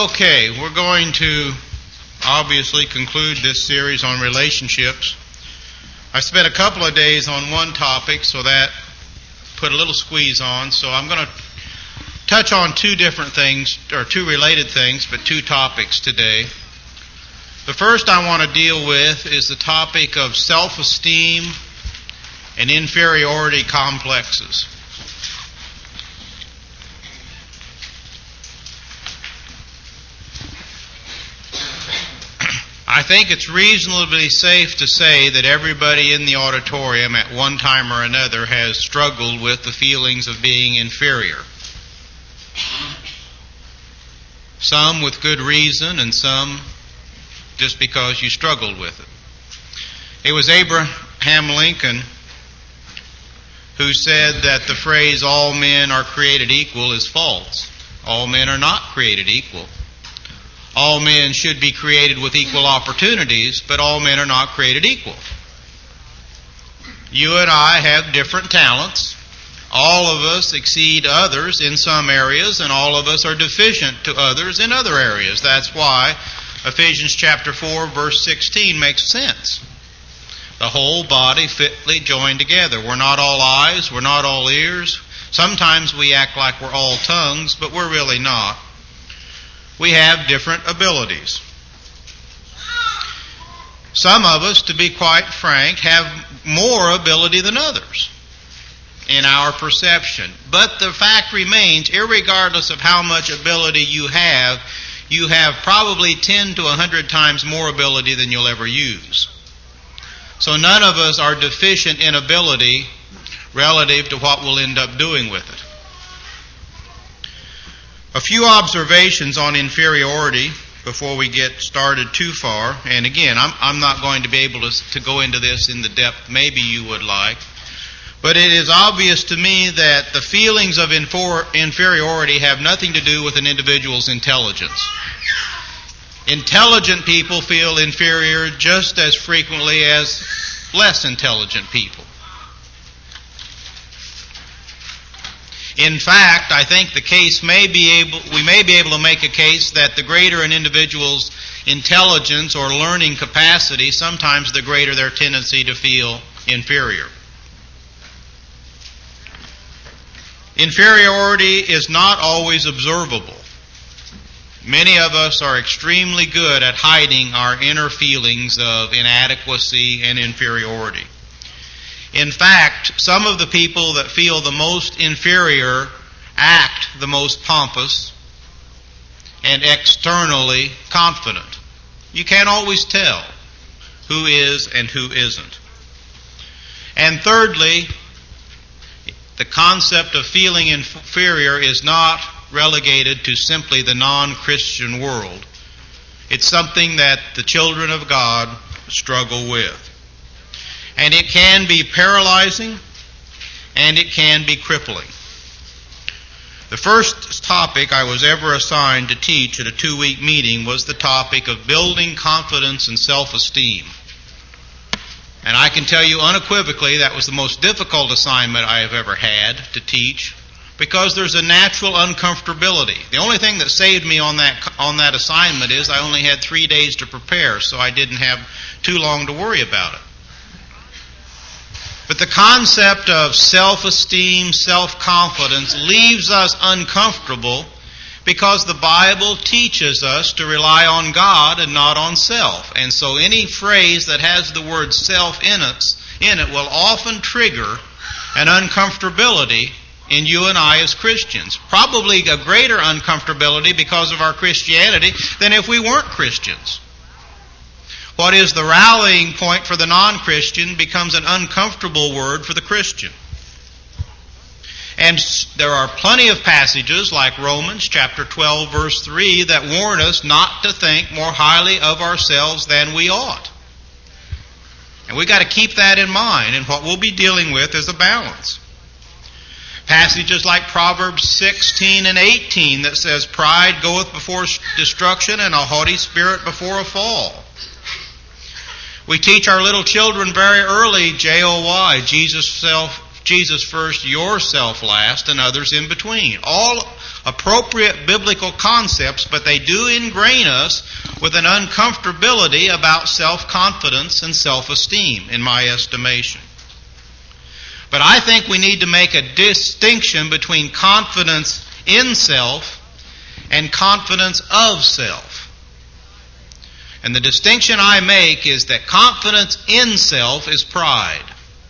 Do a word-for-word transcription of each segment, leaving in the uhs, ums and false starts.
Okay, we're going to obviously conclude this series on relationships. I spent a couple of days on one topic, so that put a little squeeze on. So I'm going to touch on two different things, or two related things, but two topics today. The first I want to deal with is the topic of self-esteem and inferiority complexes. I think it's reasonably safe to say that everybody in the auditorium at one time or another has struggled with the feelings of being inferior. Some with good reason and some just because you struggled with it. It was Abraham Lincoln who said that the phrase, all men are created equal, is false. All men are not created equal. All men should be created with equal opportunities, but all men are not created equal. You and I have different talents. All of us exceed others in some areas, and all of us are deficient to others in other areas. That's why Ephesians chapter four, verse sixteen makes sense. The whole body fitly joined together. We're not all eyes, we're not all ears. Sometimes we act like we're all tongues, but we're really not. We have different abilities. Some of us, to be quite frank, have more ability than others in our perception. But the fact remains, irregardless of how much ability you have, you have probably ten to one hundred times more ability than you'll ever use. So none of us are deficient in ability relative to what we'll end up doing with it. A few observations on inferiority before we get started too far. And again, I'm, I'm not going to be able to, to go into this in the depth maybe you would like. But it is obvious to me that the feelings of infor, inferiority have nothing to do with an individual's intelligence. Intelligent people feel inferior just as frequently as less intelligent people. In fact, I think the case may be able, we may be able to make a case that the greater an individual's intelligence or learning capacity, sometimes the greater their tendency to feel inferior. Inferiority is not always observable. Many of us are extremely good at hiding our inner feelings of inadequacy and inferiority. In fact, some of the people that feel the most inferior act the most pompous and externally confident. You can't always tell who is and who isn't. And thirdly, the concept of feeling inferior is not relegated to simply the non-Christian world. It's something that the children of God struggle with. And it can be paralyzing, and it can be crippling. The first topic I was ever assigned to teach at a two-week meeting was the topic of building confidence and self-esteem. And I can tell you unequivocally that was the most difficult assignment I have ever had to teach, because there's a natural uncomfortability. The only thing that saved me on that on that assignment is I only had three days to prepare, so I didn't have too long to worry about it. But the concept of self-esteem, self-confidence leaves us uncomfortable because the Bible teaches us to rely on God and not on self. And so any phrase that has the word self in it, in it will often trigger an uncomfortability in you and I as Christians. Probably a greater uncomfortability because of our Christianity than if we weren't Christians. What is the rallying point for the non-Christian becomes an uncomfortable word for the Christian. And there are plenty of passages like Romans chapter twelve verse three that warn us not to think more highly of ourselves than we ought. And we've got to keep that in mind, and what we'll be dealing with is a balance. Passages like Proverbs sixteen and eighteen that says, pride goeth before destruction and a haughty spirit before a fall. We teach our little children very early, J O Y, Jesus self, Jesus first, yourself last, and others in between. All, appropriate biblical concepts, but they do ingrain us with an uncomfortability about self-confidence and self-esteem, in my estimation. But I think we need to make a distinction between confidence in self and confidence of self. And the distinction I make is that confidence in self is pride.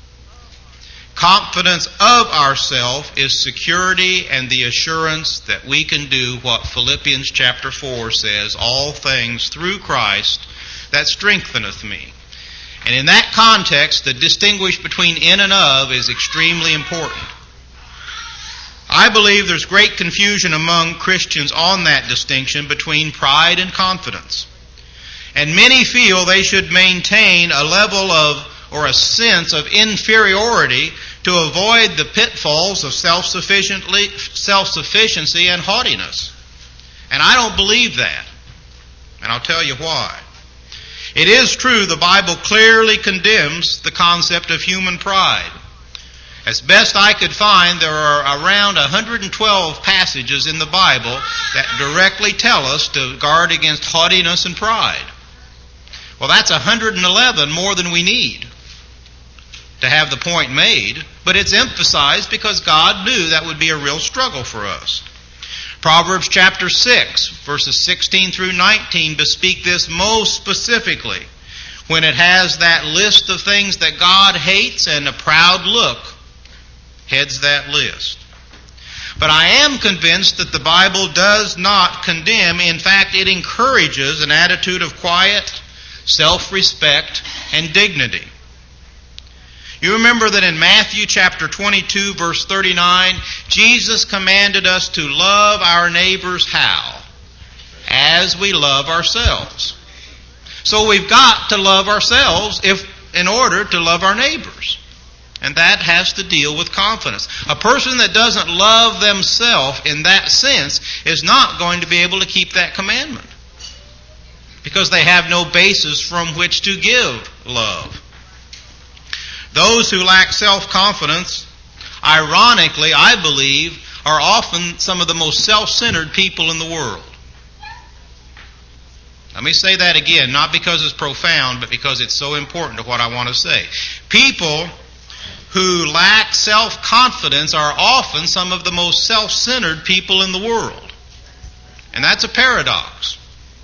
Confidence of ourself is security and the assurance that we can do what Philippians chapter four says, all things through Christ that strengtheneth me. And in that context, the distinguish between in and of is extremely important. I believe there's great confusion among Christians on that distinction between pride and confidence. And many feel they should maintain a level of, or a sense of inferiority to avoid the pitfalls of self-sufficiently, self-sufficiency and haughtiness. And I don't believe that. And I'll tell you why. It is true the Bible clearly condemns the concept of human pride. As best I could find, there are around one hundred twelve passages in the Bible that directly tell us to guard against haughtiness and pride. Well, that's one hundred eleven more than we need to have the point made, but it's emphasized because God knew that would be a real struggle for us. Proverbs chapter six, verses sixteen through nineteen bespeak this most specifically when it has that list of things that God hates, and a proud look heads that list. But I am convinced that the Bible does not condemn. In fact, it encourages an attitude of quiet self-respect and dignity. You remember that in Matthew chapter twenty-two, verse thirty-nine, Jesus commanded us to love our neighbors how? As we love ourselves. So we've got to love ourselves if in order to love our neighbors. And that has to deal with confidence. A person that doesn't love themselves in that sense is not going to be able to keep that commandment, because they have no basis from which to give love. Those who lack self-confidence, ironically, I believe, are often some of the most self-centered people in the world. Let me say that again, not because it's profound, but because it's so important to what I want to say. People who lack self-confidence are often some of the most self-centered people in the world. And that's a paradox.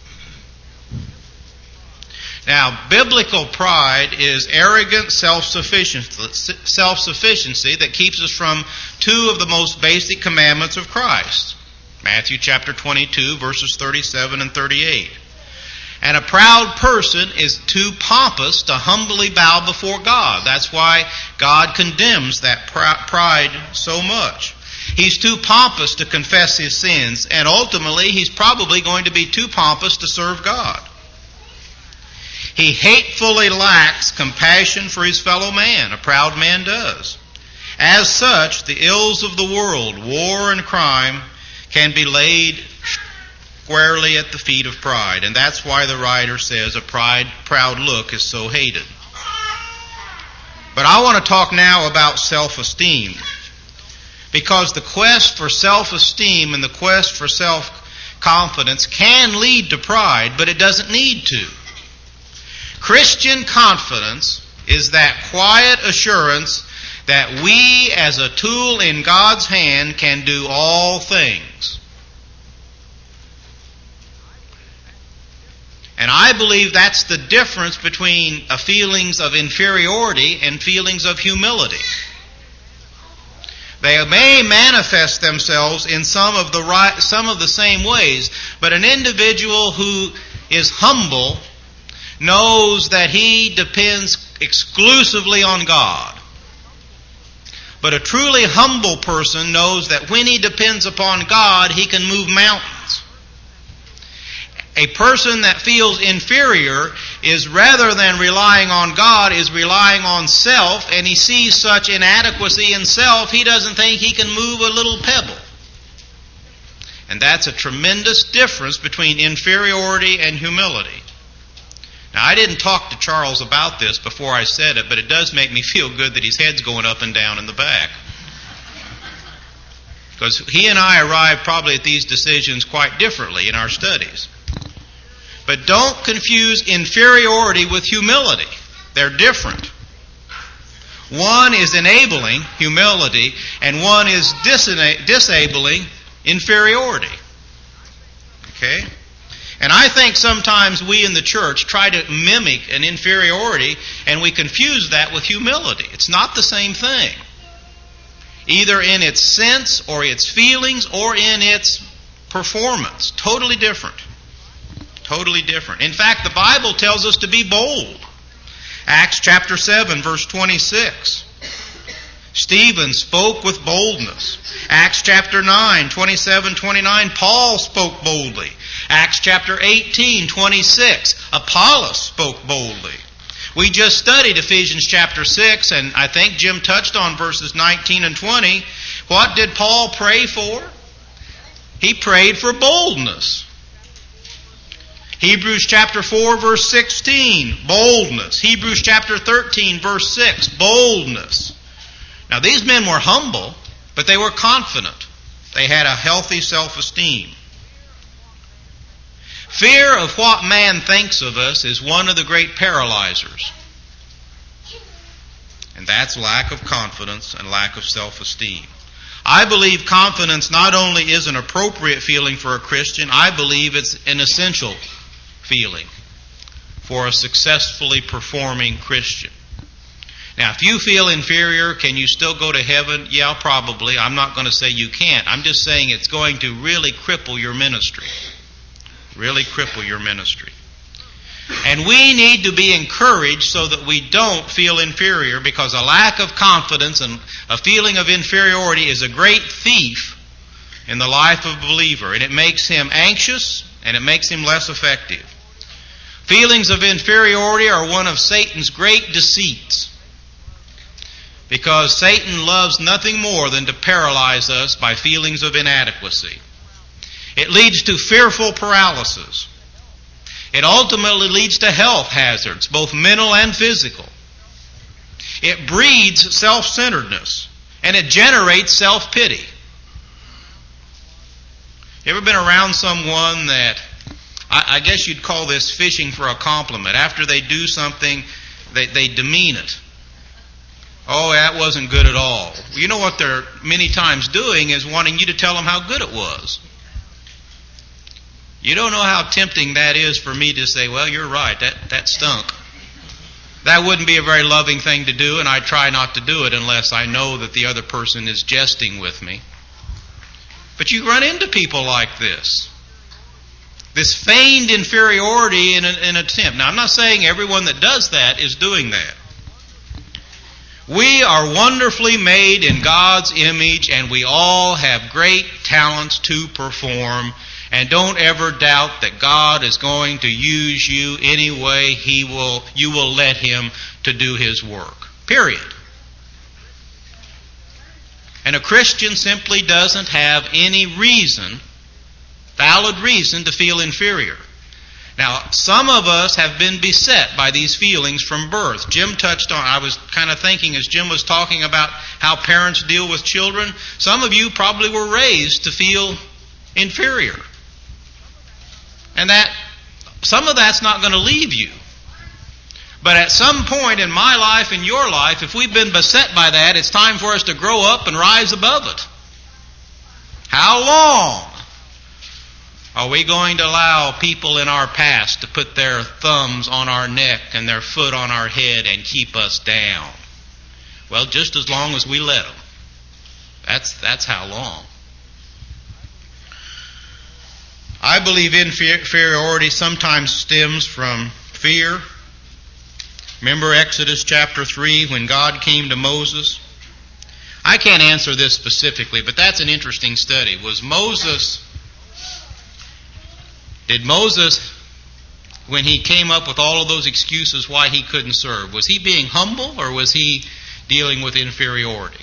Now, biblical pride is arrogant self-sufficiency, self-sufficiency that keeps us from two of the most basic commandments of Christ. Matthew chapter twenty-two, verses thirty-seven and thirty-eight. And a proud person is too pompous to humbly bow before God. That's why God condemns that pride so much. He's too pompous to confess his sins, and ultimately he's probably going to be too pompous to serve God. He hatefully lacks compassion for his fellow man. A proud man does. As such, the ills of the world, war and crime, can be laid squarely at the feet of pride. And that's why the writer says a pride, proud look is so hated. But I want to talk now about self-esteem. Because the quest for self-esteem and the quest for self-confidence can lead to pride, but it doesn't need to. Christian confidence is that quiet assurance that we, as a tool in God's hand, can do all things. And I believe that's the difference between a feelings of inferiority and feelings of humility. They may manifest themselves in some of the right, some of the same ways, but an individual who is humble knows that he depends exclusively on God. But a truly humble person knows that when he depends upon God, he can move mountains. A person that feels inferior is, rather than relying on God, is relying on self, and he sees such inadequacy in self, he doesn't think he can move a little pebble. And that's a tremendous difference between inferiority and humility. Now, I didn't talk to Charles about this before I said it, but it does make me feel good that his head's going up and down in the back. Because he and I arrive probably at these decisions quite differently in our studies. But don't confuse inferiority with humility. They're different. One is enabling humility, and one is disena- disabling inferiority. Okay? And I think sometimes we in the church try to mimic an inferiority, and we confuse that with humility. It's not the same thing. Either in its sense, or its feelings, or in its performance. Totally different. Totally different. In fact, the Bible tells us to be bold. Acts chapter seven, verse twenty-six. Stephen spoke with boldness. Acts chapter nine, twenty-seven, twenty-nine, Paul spoke boldly. Acts chapter eighteen, twenty-six, Apollos spoke boldly. We just studied Ephesians chapter six, and I think Jim touched on verses nineteen and twenty. What did Paul pray for? He prayed for boldness. Hebrews chapter four, verse sixteen, boldness. Hebrews chapter thirteen, verse six, boldness. Now these men were humble, but they were confident. They had a healthy self-esteem. Fear of what man thinks of us is one of the great paralyzers. And that's lack of confidence and lack of self-esteem. I believe confidence not only is an appropriate feeling for a Christian, I believe it's an essential feeling for a successfully performing Christian. Now, if you feel inferior, can you still go to heaven? Yeah, probably. I'm not going to say you can't. I'm just saying it's going to really cripple your ministry. Really cripple your ministry. And we need to be encouraged so that we don't feel inferior, because a lack of confidence and a feeling of inferiority is a great thief in the life of a believer. And it makes him anxious and it makes him less effective. Feelings of inferiority are one of Satan's great deceits, because Satan loves nothing more than to paralyze us by feelings of inadequacy. It leads to fearful paralysis. It ultimately leads to health hazards, both mental and physical. It breeds self-centeredness, and it generates self-pity. You ever been around someone that, I, I guess you'd call this fishing for a compliment? After they do something, they, they demean it. Oh, that wasn't good at all. You know what they're many times doing is wanting you to tell them how good it was. You don't know how tempting that is for me to say, well, you're right, that, that stunk. That wouldn't be a very loving thing to do, and I try not to do it unless I know that the other person is jesting with me. But you run into people like this. This feigned inferiority in an, in an attempt. Now, I'm not saying everyone that does that is doing that. We are wonderfully made in God's image, and we all have great talents to perform. And don't ever doubt that God is going to use you any way He will, you will let Him to do His work. Period. And a Christian simply doesn't have any reason, valid reason, to feel inferior. Now, some of us have been beset by these feelings from birth. Jim touched on, I was kind of thinking as Jim was talking about how parents deal with children, some of you probably were raised to feel inferior. And that, some of that's not going to leave you. But at some point in my life, in your life, if we've been beset by that, it's time for us to grow up and rise above it. How long are we going to allow people in our past to put their thumbs on our neck and their foot on our head and keep us down? Well, just as long as we let them. That's, that's how long. I believe inferiority sometimes stems from fear. Remember Exodus chapter three when God came to Moses? I can't answer this specifically, but that's an interesting study. Was Moses, did Moses, when he came up with all of those excuses why he couldn't serve, was he being humble or was he dealing with inferiority?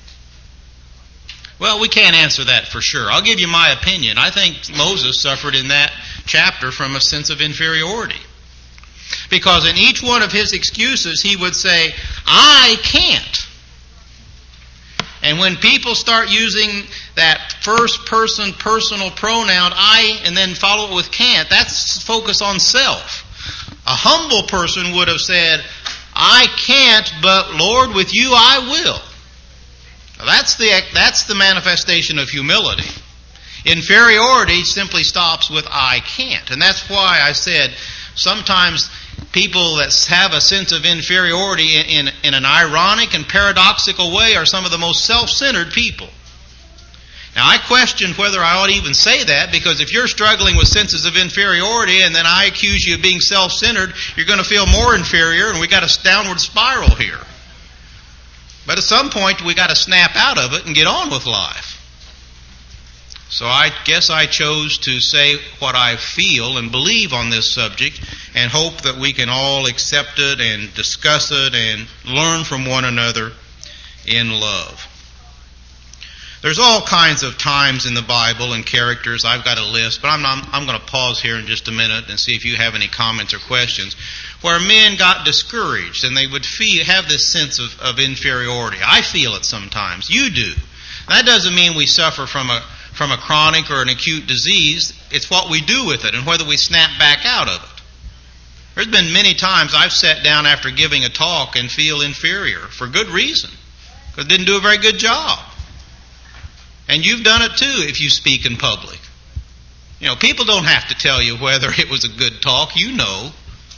Well, we can't answer that for sure. I'll give you my opinion. I think Moses suffered in that chapter from a sense of inferiority. Because in each one of his excuses, he would say, I can't. And when people start using that first person personal pronoun, I, and then follow it with can't, that's focus on self. A humble person would have said, I can't, but Lord, with you I will. Now that's the, that's the manifestation of humility. Inferiority simply stops with I can't. And that's why I said sometimes people that have a sense of inferiority in, in, in an ironic and paradoxical way are some of the most self-centered people. Now, I question whether I ought to even say that, because if you're struggling with senses of inferiority and then I accuse you of being self-centered, you're going to feel more inferior, and we got a downward spiral here. But at some point, we got to snap out of it and get on with life. So I guess I chose to say what I feel and believe on this subject, and hope that we can all accept it and discuss it and learn from one another in love. There's all kinds of times in the Bible and characters. I've got a list, but I'm not, I'm going to pause here in just a minute and see if you have any comments or questions, where men got discouraged and they would feel, have this sense of, of inferiority. I feel it sometimes. You do. That doesn't mean we suffer from a from a chronic or an acute disease. It's what we do with it and whether we snap back out of it. There's been many times I've sat down after giving a talk and feel inferior for good reason, because I didn't do a very good job. And you've done it too if you speak in public. You know, people don't have to tell you whether it was a good talk. You know.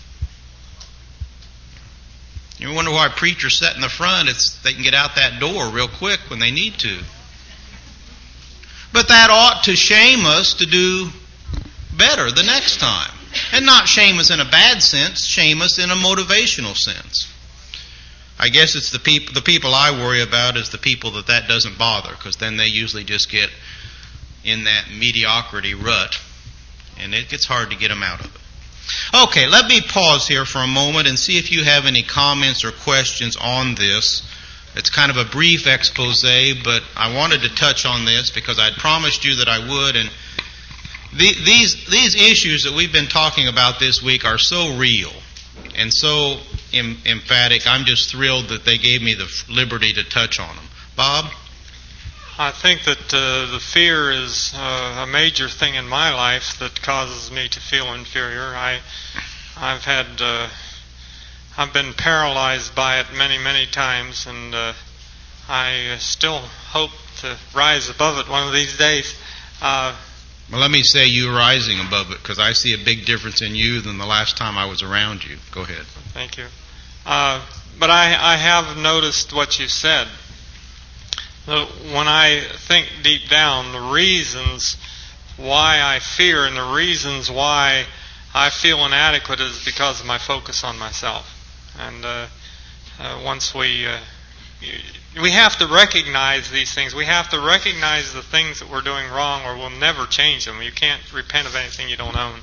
You wonder why preachers sit in the front. It's they can get out that door real quick when they need to. But that ought to shame us to do better the next time. And not shame us in a bad sense, shame us in a motivational sense. I guess it's the people the people I worry about is the people that that doesn't bother, because then they usually just get in that mediocrity rut, and it gets hard to get them out of it. Okay, let me pause here for a moment and see if you have any comments or questions on this. It's kind of a brief expose, but I wanted to touch on this because I'd promised you that I would, and the, these these issues that we've been talking about this week are so real and so em- emphatic. I'm just thrilled that they gave me the liberty to touch on them. Bob? I think that uh, the fear is uh, a major thing in my life that causes me to feel inferior. I, I've had, uh, I've been paralyzed by it many, many times, and uh, I still hope to rise above it one of these days. Uh, well, let me say you're rising above it, because I see a big difference in you than the last time I was around you. Go ahead. Thank you. Uh, but I, I have noticed what you said. When I think deep down, the reasons why I fear and the reasons why I feel inadequate is because of my focus on myself. And uh, uh, once we uh, we have to recognize these things. We have to recognize the things that we're doing wrong, or we'll never change them. You can't repent of anything you don't own.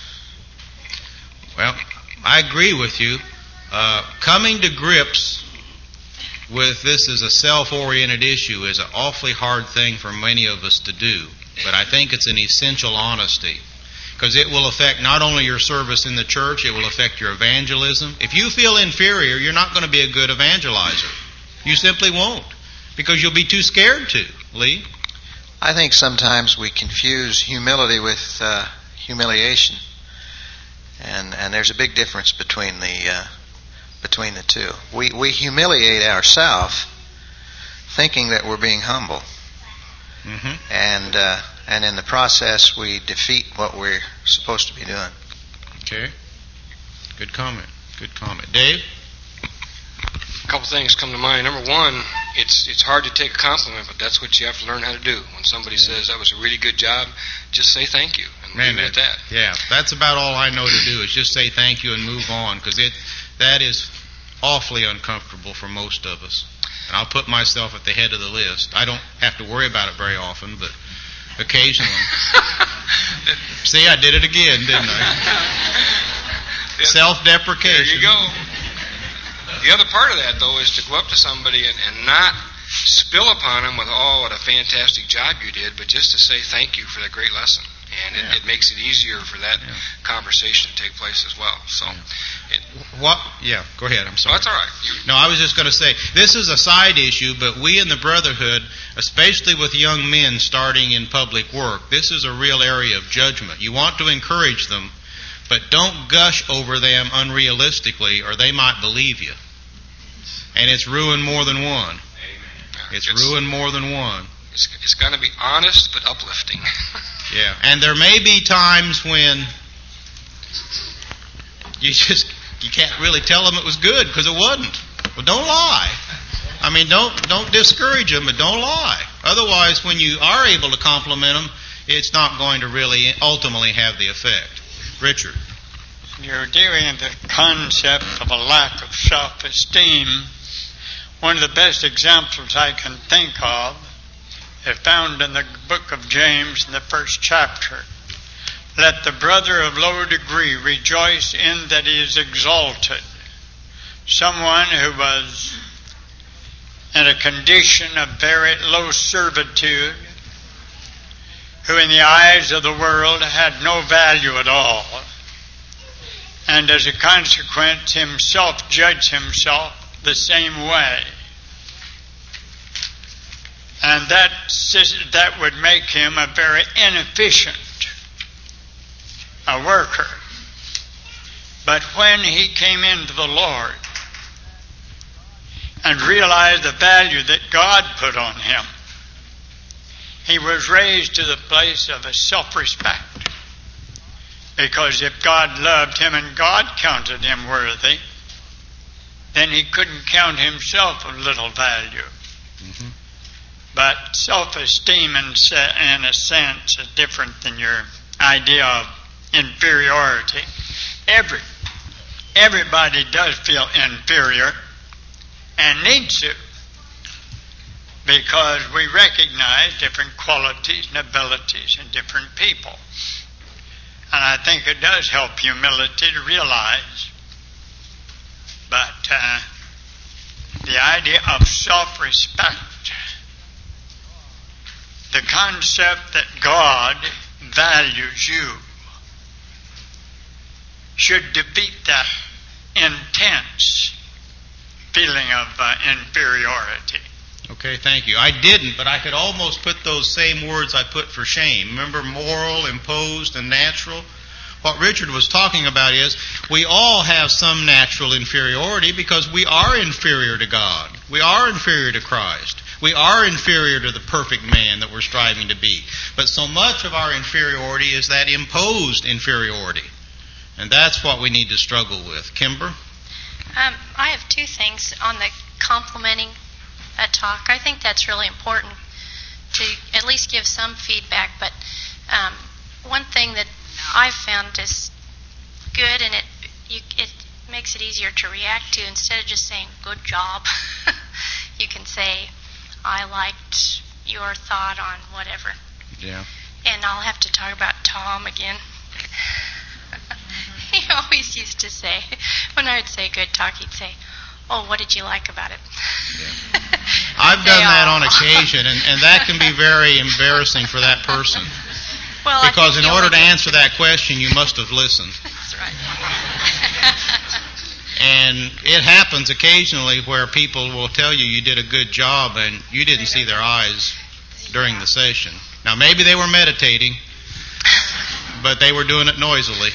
Well, I agree with you. Uh, coming to grips with this as a self-oriented issue is an awfully hard thing for many of us to do. But I think it's an essential honesty, because it will affect not only your service in the church, it will affect your evangelism. If you feel inferior, you're not going to be a good evangelizer. You simply won't, because you'll be too scared to. Lee? I think sometimes we confuse humility with uh, humiliation. And and there's a big difference between the uh, between the two. We we humiliate ourselves, thinking that we're being humble, mm-hmm. and uh, and in the process we defeat what we're supposed to be doing. Okay, good comment. Good comment, Dave. A couple things come to mind. Number one, it's it's hard to take a compliment, but that's what you have to learn how to do. When somebody yeah. says that was a really good job, just say thank you and Man, leave it at that. Yeah, that's about all I know to do is just say thank you and move on, because it that is awfully uncomfortable for most of us. And I'll put myself at the head of the list. I don't have to worry about it very often, but occasionally. See, I did it again, didn't I? Self-deprecation. There you go. The other part of that, though, is to go up to somebody and, and not spill upon them with, oh, what a fantastic job you did, but just to say thank you for that great lesson. and it, Yeah. it makes it easier for that Yeah. conversation to take place as well. So, it, What? Yeah, go ahead. I'm well, sorry. that's all right. You, No, I was just going to say, this is a side issue, but we in the Brotherhood, especially with young men starting in public work, this is a real area of judgment. You want to encourage them, but don't gush over them unrealistically, or they might believe you. And it's ruined more than one. It's, it's ruined more than one. It's, it's going to be honest but uplifting. Yeah, and there may be times when you just you can't really tell them it was good because it wasn't. Well, don't lie. I mean, don't don't discourage them, but don't lie. Otherwise, when you are able to compliment them, it's not going to really ultimately have the effect. Richard. You're dealing with the concept of a lack of self-esteem. One of the best examples I can think of is found in the book of James in the first chapter. Let the brother of low degree rejoice in that he is exalted. Someone who was in a condition of very low servitude, who in the eyes of the world had no value at all, and as a consequence himself judged himself the same way. And that, that would make him a very inefficient a worker. But when he came into the Lord and realized the value that God put on him, he was raised to the place of a self-respect. Because if God loved him and God counted him worthy, then he couldn't count himself of little value. Mm-hmm. But self-esteem in, in a sense is different than your idea of inferiority. Every, everybody does feel inferior and needs to, because we recognize different qualities and abilities in different people. And I think it does help humility to realize. But uh, the idea of self-respect, the concept that God values you, should defeat that intense feeling of uh, inferiority. Okay, thank you. I didn't, but I could almost put those same words I put for shame. Remember, moral, imposed, and natural? What Richard was talking about is we all have some natural inferiority because we are inferior to God. We are inferior to Christ. We are inferior to the perfect man that we're striving to be. But so much of our inferiority is that imposed inferiority. And that's what we need to struggle with. Kimber? Um, I have two things on the complimenting a talk. I think that's really important to at least give some feedback. But um, one thing that I've found is good, and it you, it makes it easier to react to. Instead of just saying "good job," you can say, "I liked your thought on whatever." Yeah. And I'll have to talk about Tom again. He always used to say, when I would say good talk, he'd say, "Oh, what did you like about it?" Yeah. I've done that on occasion, and, and that can be very embarrassing for that person. Well, because in order to answer that question, you must have listened. That's right. And it happens occasionally where people will tell you you did a good job and you didn't see their eyes during the session. Now, maybe they were meditating, but they were doing it noisily.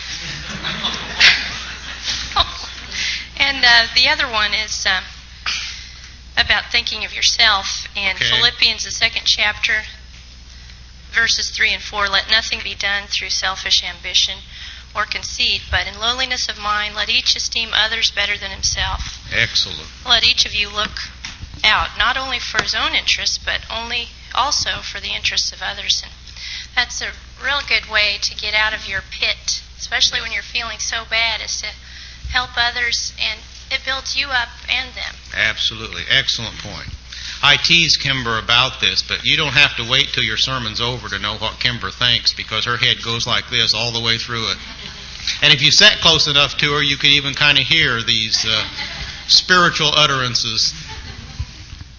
And uh, the other one is uh, about thinking of yourself. In Okay. Philippians, the second chapter, verses three and four, let nothing be done through selfish ambition or conceit, but in lowliness of mind let each esteem others better than himself. Excellent. Let each of you look out, not only for his own interests, but only also for the interests of others. And that's a real good way to get out of your pit, especially when you're feeling so bad, is to help others, and it builds you up and them. Absolutely. Excellent point. I tease Kimber about this, but you don't have to wait till your sermon's over to know what Kimber thinks, because her head goes like this all the way through it. And if you sat close enough to her, you could even kind of hear these uh, spiritual utterances.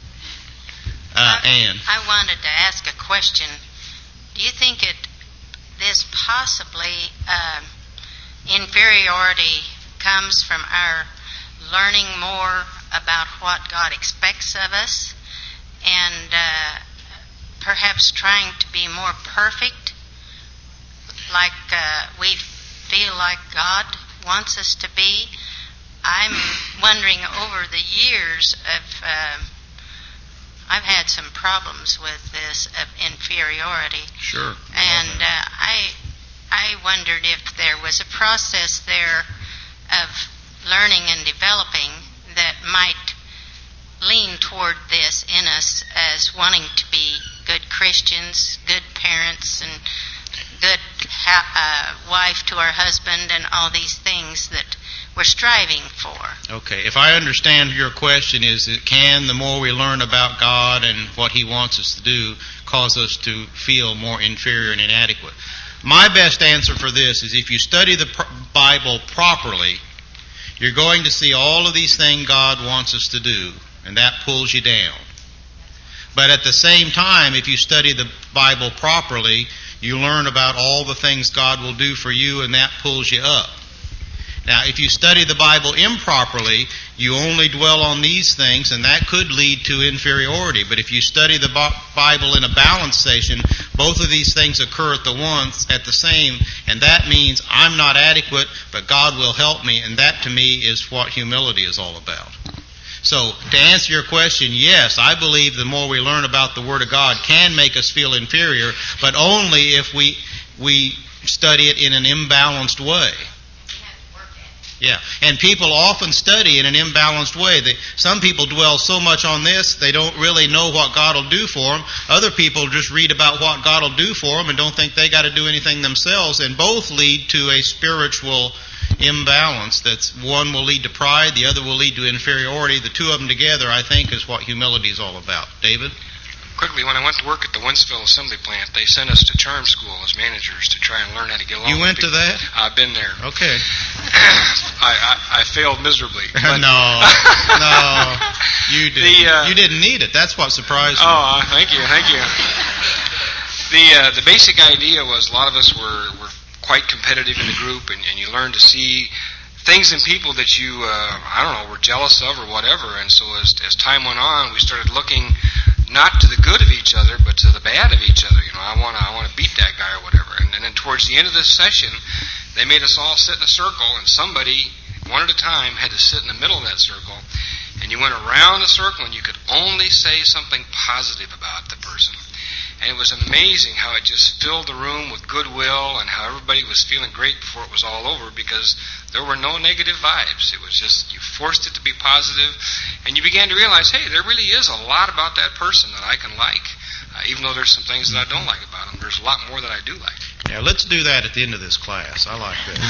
Uh, I, Anne. I wanted to ask a question. Do you think it this possibly uh, inferiority comes from our learning more about what God expects of us and uh, perhaps trying to be more perfect, like uh, we feel like God wants us to be. I'm wondering, over the years of uh, I've had some problems with this of inferiority. Sure. And uh, I I wondered if there was a process there of learning and developing that might lean toward this in us as wanting to be good Christians, good parents, and good ha- uh, wife to our husband, and all these things that we're striving for. Okay, if I understand your question, is it can the more we learn about God and what He wants us to do cause us to feel more inferior and inadequate? My best answer for this is if you study the pr- Bible properly, you're going to see all of these things God wants us to do, and that pulls you down. But at the same time, if you study the Bible properly, you learn about all the things God will do for you, and that pulls you up. Now, if you study the Bible improperly, you only dwell on these things, and that could lead to inferiority. But if you study the Bible in a balanced station, both of these things occur at the once, at the same, and that means I'm not adequate, but God will help me, and that to me is what humility is all about. So, to answer your question, yes, I believe the more we learn about the Word of God can make us feel inferior, but only if we we study it in an imbalanced way. Yeah, and people often study in an imbalanced way. They, some people dwell so much on this, they don't really know what God will do for them. Other people just read about what God will do for them and don't think they got to do anything themselves, and both lead to a spiritual imbalance. That's one will lead to pride, the other will lead to inferiority. The two of them together, I think, is what humility is all about. David? Quickly, when I went to work at the Winsville Assembly Plant, they sent us to charm school as managers to try and learn how to get along. You went with to that? I've been there. Okay. I, I, I failed miserably. no, no, you didn't. The, uh, you didn't need it. That's what surprised me. Oh, uh, thank you, thank you. The uh, the basic idea was a lot of us were, were quite competitive in the group, and, and you learn to see things in people that you, uh, I don't know, were jealous of or whatever. And so as as time went on, we started looking not to the good of each other, but to the bad of each other. You know, I want to I want to beat that guy or whatever. And, and then towards the end of this session, they made us all sit in a circle, and somebody, one at a time, had to sit in the middle of that circle. And you went around the circle, and you could only say something positive about the person. And it was amazing how it just filled the room with goodwill and how everybody was feeling great before it was all over, because there were no negative vibes. It was just, you forced it to be positive, and you began to realize, hey, there really is a lot about that person that I can like. Uh, even though there's some things that I don't like about them, there's a lot more that I do like. Yeah, let's do that at the end of this class. I like that.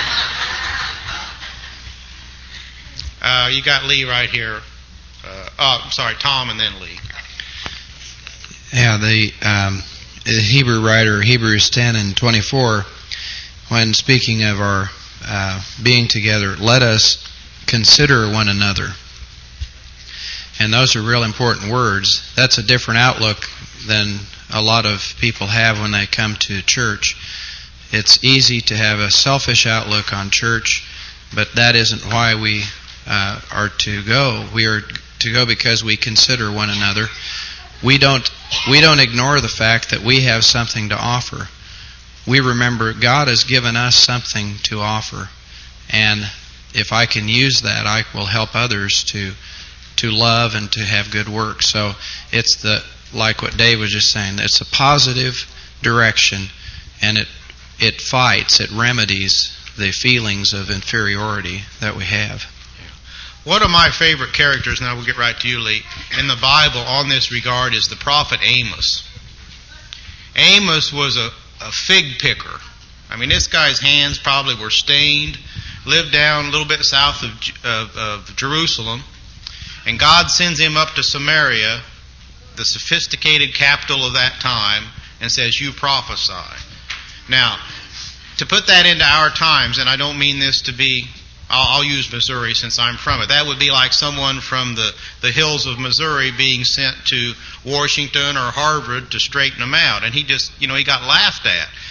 uh, you got Lee right here. Uh, oh, I'm sorry, Tom and then Lee. Yeah, the, um, the Hebrew writer, Hebrews ten and twenty-four, when speaking of our uh, being together, let us consider one another. And those are real important words. That's a different outlook than a lot of people have when they come to church. It's easy to have a selfish outlook on church, but that isn't why we uh, are to go. We are to go because we consider one another. We don't we don't ignore the fact that we have something to offer. We remember God has given us something to offer, and if I can use that, I will help others to to love and to have good work. So it's the like what Dave was just saying. It's a positive direction, and it it fights, it remedies the feelings of inferiority that we have. One of my favorite characters, and I will get right to you, Lee, in the Bible on this regard is the prophet Amos. Amos was a, a fig picker. I mean, this guy's hands probably were stained, lived down a little bit south of, of, of Jerusalem, and God sends him up to Samaria, the sophisticated capital of that time, and says, you prophesy. Now, to put that into our times, and I don't mean this to be, I'll, I'll use Missouri since I'm from it. That would be like someone from the, the hills of Missouri being sent to Washington or Harvard to straighten them out. And he just, you know, he got laughed at.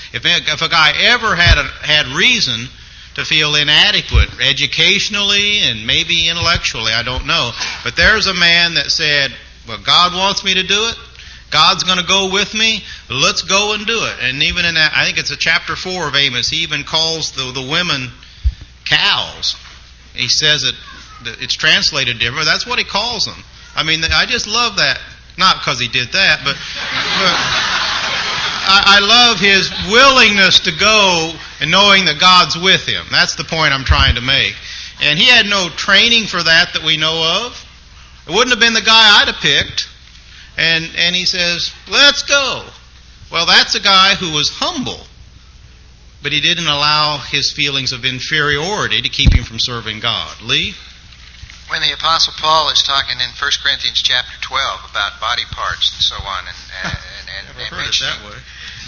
If if a guy ever had a, had reason to feel inadequate educationally and maybe intellectually, I don't know. But there's a man that said, well, God wants me to do it. God's going to go with me. Let's go and do it. And even in that, I think it's a chapter four of Amos, he even calls the, the women cows. He says it, it's translated different. That's what he calls them. I mean, I just love that. Not because he did that, but, but I, I love his willingness to go and knowing that God's with him. That's the point I'm trying to make. And he had no training for that that we know of. It wouldn't have been the guy I'd have picked. And and he says, let's go. Well, that's a guy who was humble, but he didn't allow his feelings of inferiority to keep him from serving God. Lee? When the Apostle Paul is talking in First Corinthians chapter twelve about body parts and so on, and and, and, Never and heard it that way.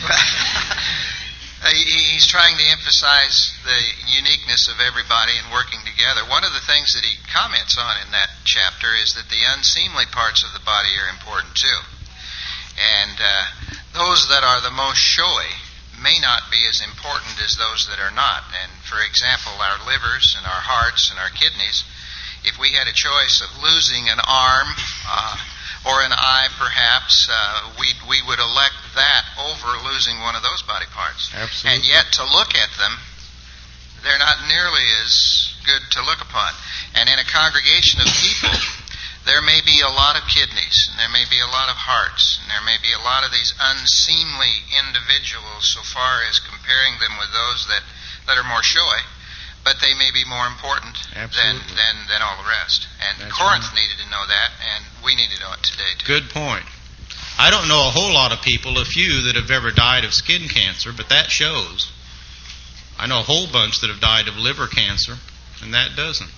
He's trying to emphasize the uniqueness of everybody and working together. One of the things that he comments on in that chapter is that the unseemly parts of the body are important too. And uh, those that are the most showy may not be as important as those that are not. And for example, our livers and our hearts and our kidneys, if we had a choice of losing an arm uh, or an eye perhaps, uh, we we would elect that over losing one of those body parts. Absolutely. And yet to look at them, they're not nearly as good to look upon. And in a congregation of people, there may be a lot of kidneys, and there may be a lot of hearts, and there may be a lot of these unseemly individuals so far as comparing them with those that, that are more showy. But they may be more important than, than than all the rest. And That's Corinth right. needed to know that, and we need to know it today too. Good point. I don't know a whole lot of people, a few that have ever died of skin cancer, but that shows. I know a whole bunch that have died of liver cancer, and that doesn't.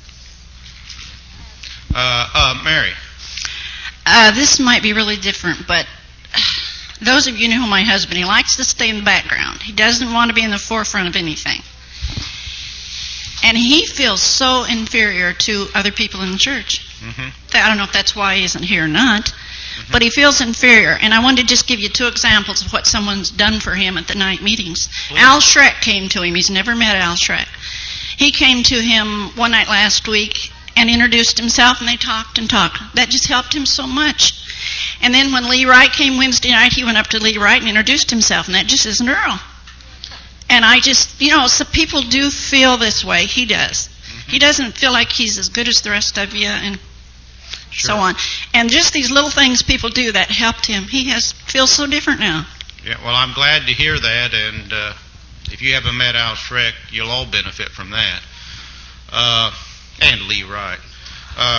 Uh, uh, Mary. Uh, this might be really different, but those of you know my husband, he likes to stay in the background. He doesn't want to be in the forefront of anything. And he feels so inferior to other people in the church. Mm-hmm. I don't know if that's why he isn't here or not, mm-hmm. but he feels inferior. And I wanted to just give you two examples of what someone's done for him at the night meetings. Please. Al Schreck came to him. He's never met Al Schreck. He came to him one night last week and introduced himself, and they talked and talked. That just helped him so much. And then when Lee Wright came Wednesday night, he went up to Lee Wright and introduced himself, and that just isn't Earl. And I just, you know, so people do feel this way. He does. Mm-hmm. He doesn't feel like he's as good as the rest of you, and sure. so on. And just these little things people do that helped him. He has feels so different now. Yeah, well, I'm glad to hear that, and uh, if you haven't met Al Schreck, you'll all benefit from that. Uh, and Lee Wright. Uh,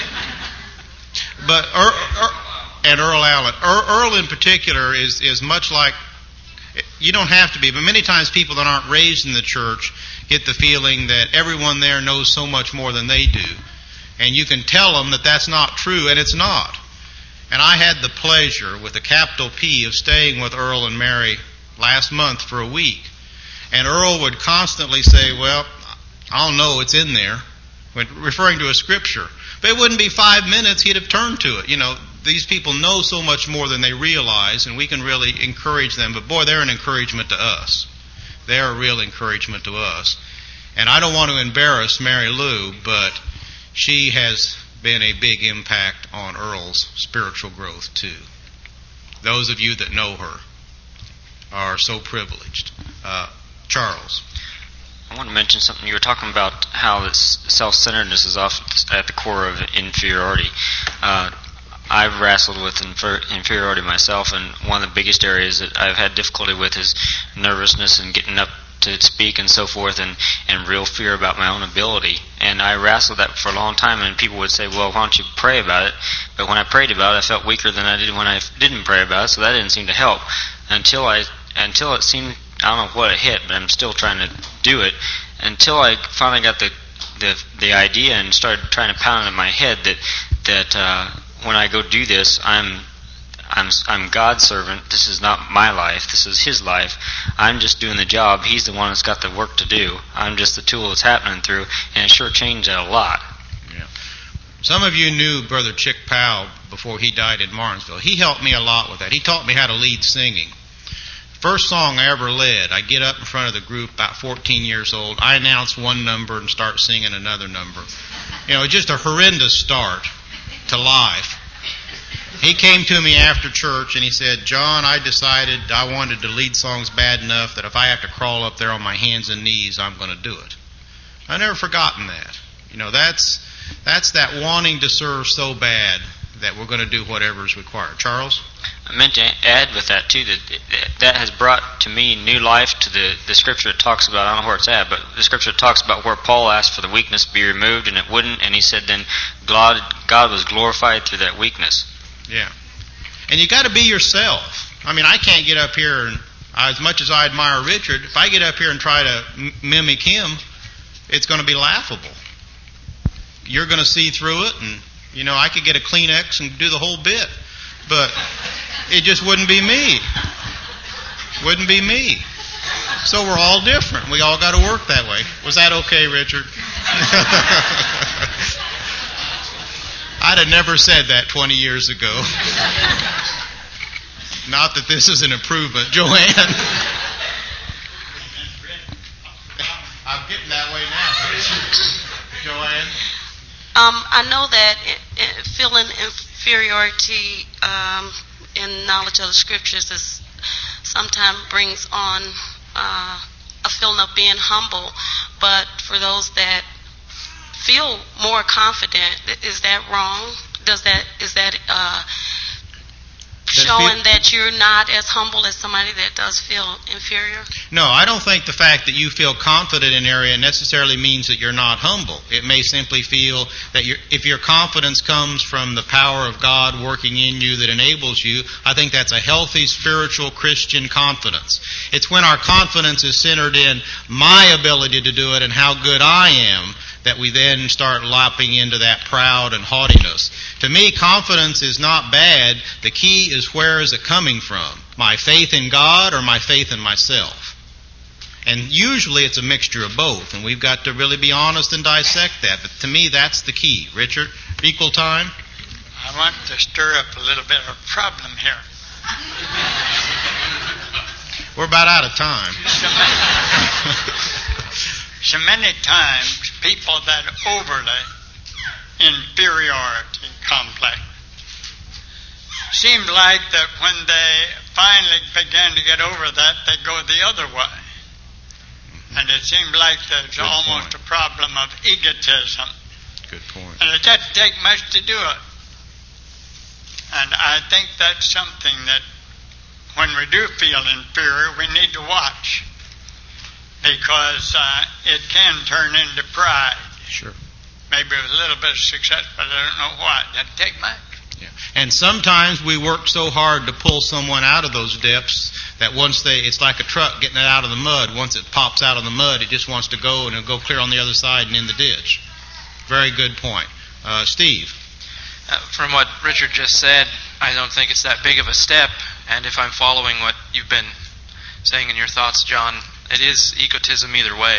but Earl, Earl, and Earl Allen. Earl, Earl in particular is, is much like, you don't have to be, but many times people that aren't raised in the church get the feeling that everyone there knows so much more than they do. And you can tell them that that's not true, and it's not. And I had the pleasure, with a capital P, of staying with Earl and Mary last month for a week. And Earl would constantly say, well, I don't know, it's in there, when referring to a scripture. But it wouldn't be five minutes, he'd have turned to it. You know, these people know so much more than they realize, and we can really encourage them. But boy, they're an encouragement to us. They're a real encouragement to us. And I don't want to embarrass Mary Lou, but she has been a big impact on Earl's spiritual growth too. Those of you that know her are so privileged. Uh, Charles. I want to mention something. You were talking about how this self-centeredness is often at the core of inferiority. Uh, I've wrestled with infer- inferiority myself, and one of the biggest areas that I've had difficulty with is nervousness and getting up to speak and so forth, and, and real fear about my own ability. And I wrestled that for a long time, and people would say, well, why don't you pray about it? But when I prayed about it, I felt weaker than I did when I didn't pray about it, so that didn't seem to help. Until I, until it seemed, I don't know what it hit, but I'm still trying to do it, until I finally got the the, the idea and started trying to pound it in my head that, that uh, when I go do this, I'm I'm I'm God's servant. This is not my life. This is His life. I'm just doing the job. He's the one that's got the work to do. I'm just the tool it's happening through, and it sure changed that a lot. Yeah. Some of you knew Brother Chick Powell before he died in Martinsville. He helped me a lot with that. He taught me how to lead singing. First song I ever led, I get up in front of the group, about fourteen years old. I announce one number and start singing another number. You know, just a horrendous start to life. He came to me after church and he said, John, I decided I wanted to lead songs bad enough that if I have to crawl up there on my hands and knees, I'm going to do it. I've never forgotten that. You know, that's that's that wanting to serve so bad that we're going to do whatever is required. Charles? I meant to add with that too that that has brought to me new life to the, the scripture that talks about, I don't know where it's at, but the scripture talks about where Paul asked for the weakness to be removed and it wouldn't, and he said then God, God was glorified through that weakness. Yeah. And you got to be yourself. I mean, I can't get up here and, as much as I admire Richard, if I get up here and try to m- mimic him, it's going to be laughable. You're going to see through it, and, you know, I could get a Kleenex and do the whole bit. But it just wouldn't be me. Wouldn't be me. So we're all different. We all got to work that way. Was that okay, Richard? I'd have never said that twenty years ago. Not that this is an improvement. Joanne? I'm getting that way now. Joanne? Um, I know that it, it, feeling inferiority um, in knowledge of the scriptures is sometimes brings on uh, a feeling of being humble. But for those that feel more confident, is that wrong? Does that is that uh, showing that you're not as humble as somebody that does feel inferior? No, I don't think the fact that you feel confident in an area necessarily means that you're not humble. It may simply feel that you're, if your confidence comes from the power of God working in you that enables you, I think that's a healthy spiritual Christian confidence. It's when our confidence is centered in my ability to do it and how good I am that we then start lopping into that proud and haughtiness. To me, confidence is not bad. The key is where is it coming from? My faith in God or my faith in myself? And usually it's a mixture of both, and we've got to really be honest and dissect that. But to me, that's the key. Richard, equal time? I want to stir up a little bit of a problem here. We're about out of time. So many times, people that overlay inferiority complex seem like that when they finally begin to get over that, they go the other way. And it seems like there's Good almost point. a problem of egotism. Good point. And it doesn't take much to do it. And I think that's something that when we do feel inferior, we need to watch. Because uh, it can turn into pride. Sure. Maybe with a little bit of success, but I don't know what. It doesn't take much. Yeah. And sometimes we work so hard to pull someone out of those depths that once they, it's like a truck getting it out of the mud. Once it pops out of the mud, it just wants to go and it'll go clear on the other side and in the ditch. Very good point. Uh, Steve? Uh, from what Richard just said, I don't think it's that big of a step. And if I'm following what you've been saying in your thoughts, John, it is egotism either way.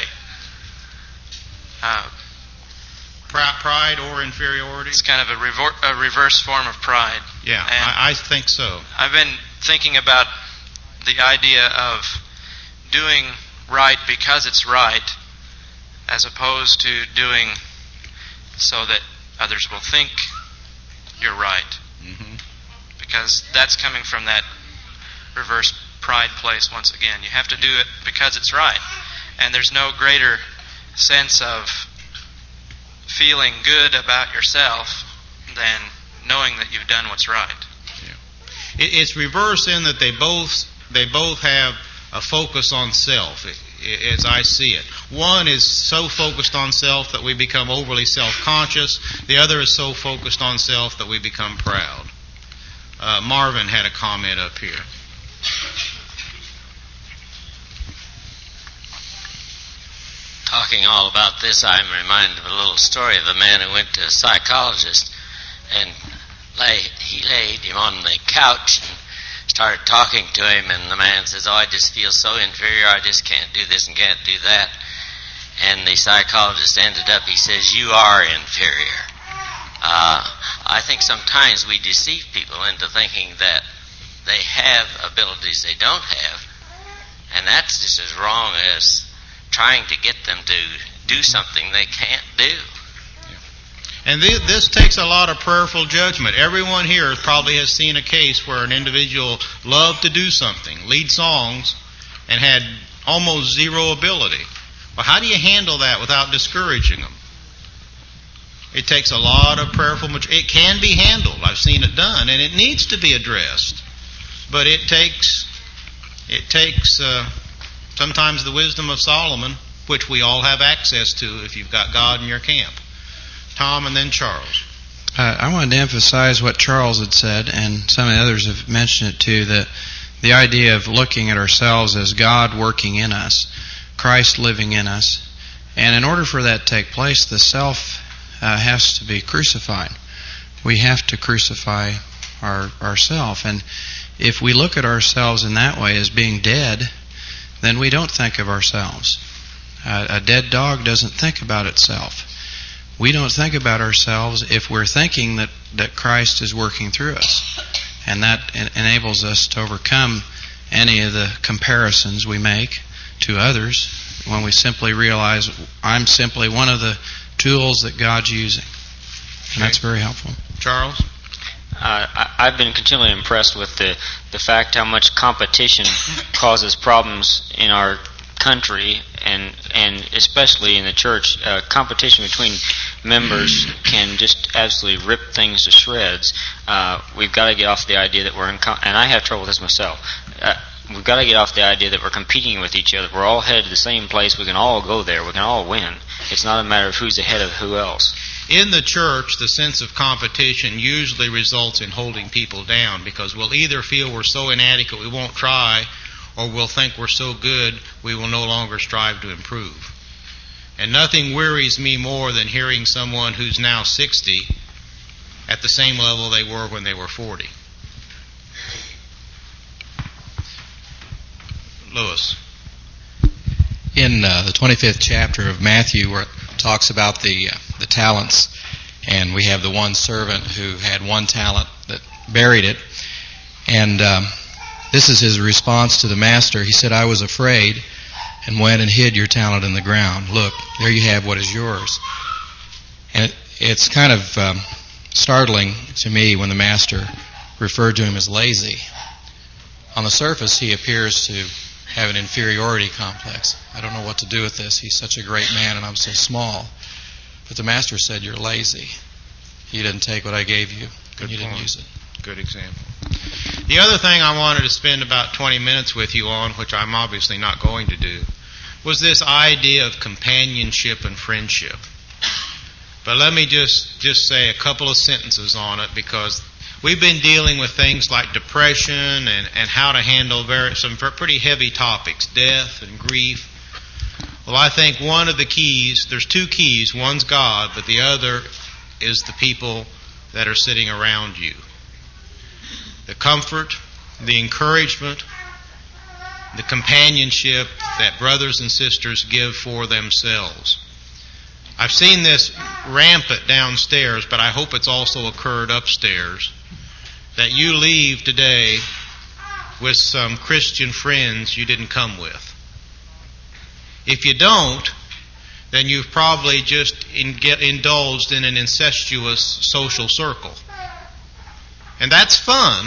Uh, pride or inferiority? It's kind of a, revor- a reverse form of pride. Yeah, I, I think so. I've been thinking about the idea of doing right because it's right, as opposed to doing so that others will think you're right. Mm-hmm. Because that's coming from that reverse pride place once again. You have to do it because it's right. And there's no greater sense of feeling good about yourself than knowing that you've done what's right. Yeah. It, it's reverse in that they both they both have a focus on self, as I see it. One is so focused on self that we become overly self-conscious. The other is so focused on self that we become proud. Uh, Marvin had a comment up here. Talking all about this, I'm reminded of a little story of the man who went to a psychologist, and lay, he laid him on the couch and started talking to him, and the man says, oh, I just feel so inferior, I just can't do this and can't do that. And the psychologist ended up, he says, you are inferior. Uh, I think sometimes we deceive people into thinking that they have abilities they don't have, And that's just as wrong as trying to get them to do something they can't do. And th- this takes a lot of prayerful judgment. Everyone here probably has seen a case where an individual loved to do something, lead songs, and had almost zero ability. Well, how do you handle that without discouraging them? It takes a lot of prayerful maturity. It can be handled. I've seen it done, and it needs to be addressed. But it takes, it takes uh, sometimes the wisdom of Solomon, which we all have access to if you've got God in your camp. Tom and then Charles. Uh, I wanted to emphasize what Charles had said, and some of the others have mentioned it too, that the idea of looking at ourselves as God working in us, Christ living in us. And in order for that to take place, the self uh, has to be crucified. We have to crucify our ourself. And if we look at ourselves in that way as being dead, then we don't think of ourselves. Uh, a dead dog doesn't think about itself. We don't think about ourselves if we're thinking that, that Christ is working through us. And that en- enables us to overcome any of the comparisons we make to others when we simply realize I'm simply one of the tools that God's using. And that's very helpful. Charles? Uh, I, I've been continually impressed with the, the fact how much competition causes problems in our country and and especially in the church. Uh, competition between members can just absolutely rip things to shreds. Uh, we've got to get off the idea that we're in com- and I have trouble with this myself. Uh, we've got to get off the idea that we're competing with each other. We're all headed to the same place. We can all go there. We can all win. It's not a matter of who's ahead of who else. In the church, the sense of competition usually results in holding people down because we'll either feel we're so inadequate we won't try, or we'll think we're so good we will no longer strive to improve. And nothing wearies me more than hearing someone who's now sixty at the same level they were when they were forty. Lewis. In uh, the twenty-fifth chapter of Matthew, where it talks about the uh, the talents, and we have the one servant who had one talent that buried it, and um, this is his response to the master. He said, "I was afraid and went and hid your talent in the ground. Look, there you have what is yours." And it, it's kind of um, startling to me when the master referred to him as lazy. On the surface, he appears to have an inferiority complex. I don't know what to do with this. He's such a great man and I'm so small. But the master said, "You're lazy. You didn't take what I gave you. Good you point. Didn't use it." Good example. The other thing I wanted to spend about twenty minutes with you on, which I'm obviously not going to do, was this idea of companionship and friendship. But let me just, just say a couple of sentences on it, because we've been dealing with things like depression and, and how to handle very, some pretty heavy topics, death and grief. Well, I think one of the keys, there's two keys. One's God, but the other is the people that are sitting around you. The comfort, the encouragement, the companionship that brothers and sisters give for themselves. I've seen this rampant downstairs, but I hope it's also occurred upstairs, that you leave today with some Christian friends you didn't come with. If you don't, then you've probably just in, get indulged in an incestuous social circle. And that's fun,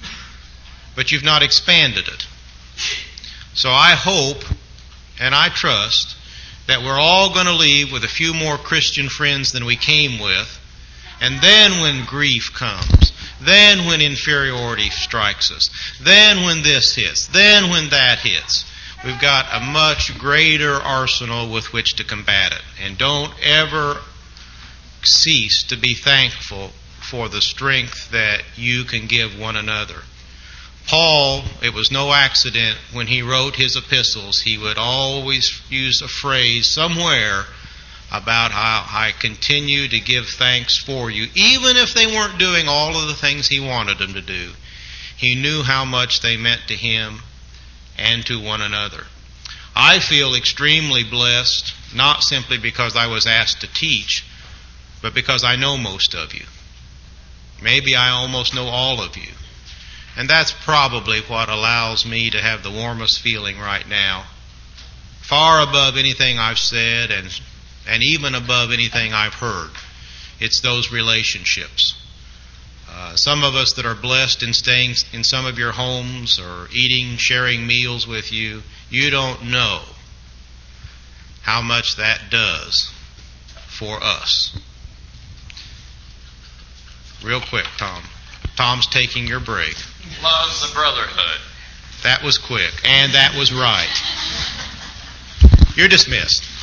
but you've not expanded it. So I hope and I trust that we're all going to leave with a few more Christian friends than we came with. And then when grief comes, then when inferiority strikes us, then when this hits, then when that hits, we've got a much greater arsenal with which to combat it. And don't ever cease to be thankful for the strength that you can give one another. Paul, it was no accident when he wrote his epistles, he would always use a phrase somewhere about how I continue to give thanks for you, even if they weren't doing all of the things he wanted them to do. He knew how much they meant to him and to one another. I feel extremely blessed, not simply because I was asked to teach, but because I know most of you. Maybe I almost know all of you. And that's probably what allows me to have the warmest feeling right now, far above anything I've said and and even above anything I've heard. It's those relationships. Uh, some of us that are blessed in staying in some of your homes or eating, sharing meals with you, you don't know how much that does for us. Real quick, Tom. Tom's taking your break. Loves the brotherhood. That was quick, and that was right. You're dismissed.